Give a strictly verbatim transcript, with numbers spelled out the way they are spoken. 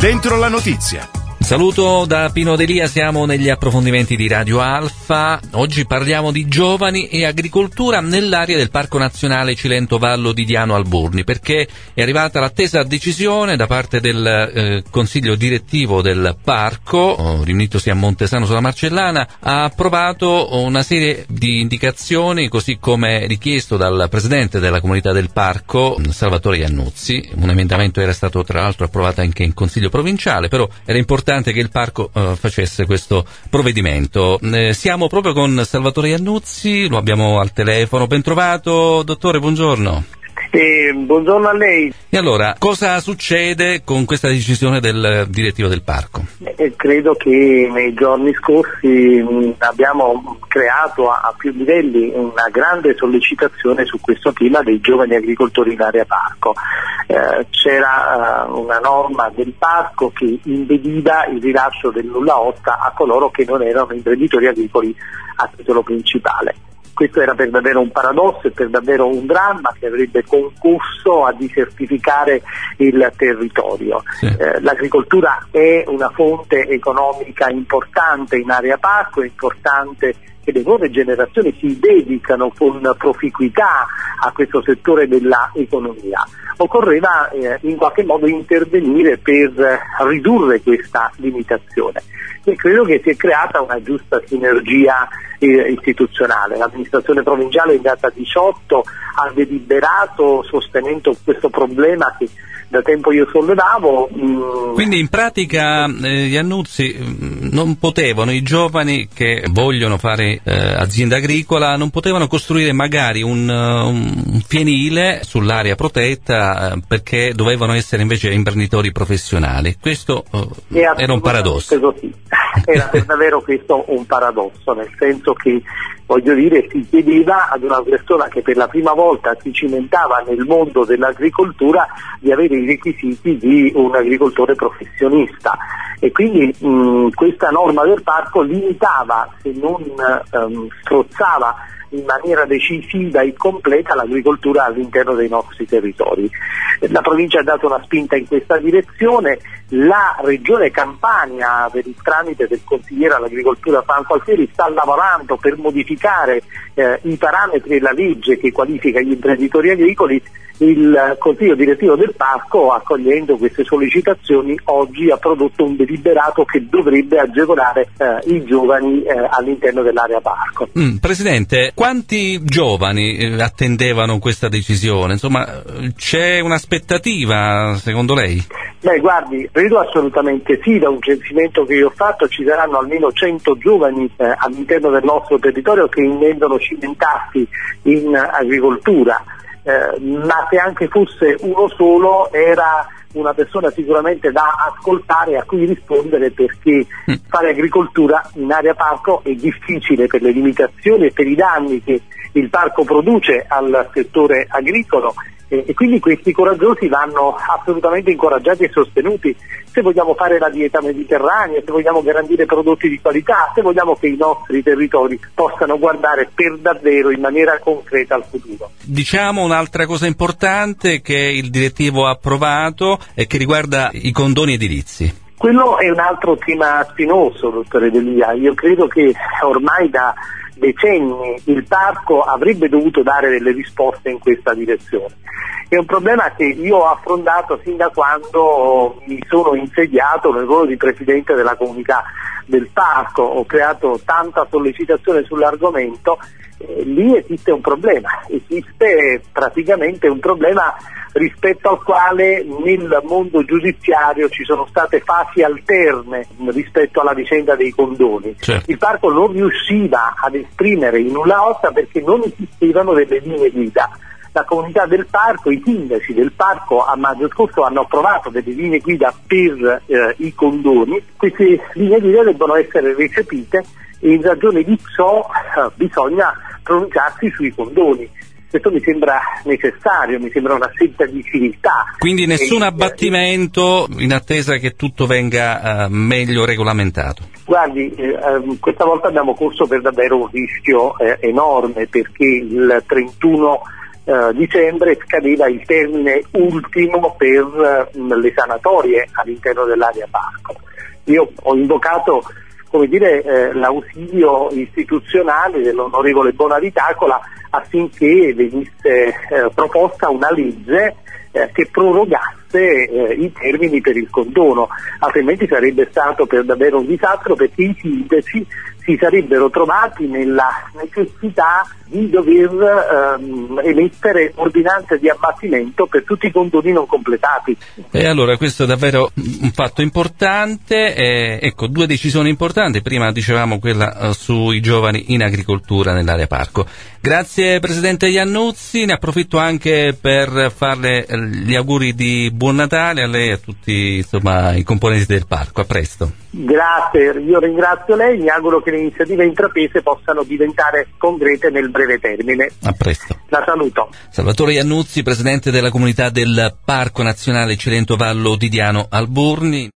Dentro la notizia. Saluto da Pino Delia, siamo negli approfondimenti di Radio Alfa. Oggi parliamo di giovani e agricoltura nell'area del Parco Nazionale Cilento Vallo di Diano Alburni, perché è arrivata l'attesa decisione da parte del eh, Consiglio direttivo del parco, oh, riunitosi a Montesano sulla Marcellana, ha approvato una serie di indicazioni, così come richiesto dal Presidente della Comunità del Parco, Salvatore Iannuzzi. Un emendamento era stato tra l'altro approvato anche in Consiglio provinciale, però era importante che il parco uh, facesse questo provvedimento. Eh, siamo proprio con Salvatore Iannuzzi, lo abbiamo al telefono. Ben trovato, dottore, buongiorno. Eh, buongiorno a lei. E allora, cosa succede con questa decisione del direttivo del parco? Eh, credo che nei giorni scorsi mh, abbiamo creato a, a più livelli una grande sollecitazione su questo tema dei giovani agricoltori in area parco. Eh, c'era uh, una norma del parco che impediva il rilascio del nulla osta a coloro che non erano imprenditori agricoli a titolo principale. Questo era per davvero un paradosso e per davvero un dramma che avrebbe concorso a disertificare il territorio. Sì. Eh, l'agricoltura è una fonte economica importante in area parco, è importante che le nuove generazioni si dedicano con proficuità a questo settore dell'economia. Occorreva eh, in qualche modo intervenire per ridurre questa limitazione. E credo che si è creata una giusta sinergia eh, istituzionale. L'amministrazione provinciale in data diciotto ha deliberato sostenendo questo problema che da tempo io sollevavo. Mh... Quindi in pratica eh, Iannuzzi non potevano, i giovani che vogliono fare eh, azienda agricola, non potevano costruire magari un, un fienile sull'area protetta eh, perché dovevano essere invece imprenditori professionali. Questo eh, era un paradosso. Così. Era per davvero questo un paradosso, nel senso che, voglio dire, si chiedeva ad una persona che per la prima volta si cimentava nel mondo dell'agricoltura di avere i requisiti di un agricoltore professionista, e quindi mh, questa norma del parco limitava, se non um, strozzava in maniera decisiva e completa l'agricoltura all'interno dei nostri territori. La provincia ha dato una spinta in questa direzione, la regione Campania, per il tramite del consigliere all'agricoltura Franco Alfieri, sta lavorando per modificare eh, i parametri e la legge che qualifica gli imprenditori agricoli. Il Consiglio direttivo del parco, accogliendo queste sollecitazioni, oggi ha prodotto un deliberato che dovrebbe agevolare eh, i giovani eh, all'interno dell'area parco. Mm, Presidente, quanti giovani eh, attendevano questa decisione? Insomma, c'è un'aspettativa secondo lei? Beh, guardi, credo assolutamente sì. Da un censimento che io ho fatto ci saranno almeno cento giovani eh, all'interno del nostro territorio che intendono cimentarsi in agricoltura. Eh, ma se anche fosse uno solo era una persona sicuramente da ascoltare e a cui rispondere, perché mm. fare agricoltura in area parco è difficile per le limitazioni e per i danni che il parco produce al settore agricolo, e, e quindi questi coraggiosi vanno assolutamente incoraggiati e sostenuti se vogliamo fare la dieta mediterranea, se vogliamo garantire prodotti di qualità, se vogliamo che i nostri territori possano guardare per davvero in maniera concreta al futuro. Diciamo un'altra cosa importante che il direttivo ha approvato e che riguarda i condoni edilizi. Quello è un altro tema spinoso, dottore Delia. Io credo che ormai da decenni il parco avrebbe dovuto dare delle risposte in questa direzione. È un problema che io ho affrontato sin da quando mi sono insediato nel ruolo di presidente della comunità del parco. Ho creato tanta sollecitazione sull'argomento. Eh, lì esiste un problema, esiste praticamente un problema rispetto al quale nel mondo giudiziario ci sono state fasi alterne rispetto alla vicenda dei condoni. Certo. Il parco non riusciva ad esprimere in nulla osta perché non esistevano delle linee guida. La comunità del parco, i sindaci del parco a maggio scorso hanno approvato delle linee guida per eh, i condoni. Queste linee guida debbono essere recepite e in ragione di ciò eh, bisogna pronunciarsi sui condoni. Questo mi sembra necessario, mi sembra una scelta di civiltà. Quindi nessun e, abbattimento in attesa che tutto venga uh, meglio regolamentato. Guardi, eh, questa volta abbiamo corso per davvero un rischio eh, enorme, perché il trentuno eh, dicembre scadeva il termine ultimo per eh, le sanatorie all'interno dell'area parco. Io ho invocato, come dire, eh, l'ausilio istituzionale dell'onorevole Bonavitacola affinché venisse eh, proposta una legge eh, che prorogasse eh, i termini per il condono, altrimenti sarebbe stato per davvero un disastro, perché i sindaci si sarebbero trovati nella necessità di dover ehm, emettere ordinanze di abbattimento per tutti i condoni non completati. E allora questo è davvero un fatto importante, eh, ecco, due decisioni importanti, prima dicevamo quella eh, sui giovani in agricoltura nell'area parco. Grazie Presidente Iannuzzi, ne approfitto anche per farle eh, gli auguri di buon Natale a lei e a tutti, insomma, i componenti del parco. A presto. Grazie, io ringrazio lei, mi auguro che le iniziative intraprese possano diventare concrete nel breve termine. A presto. La saluto. Salvatore Iannuzzi, Presidente della comunità del Parco Nazionale Cilento Vallo di Diano Alburni.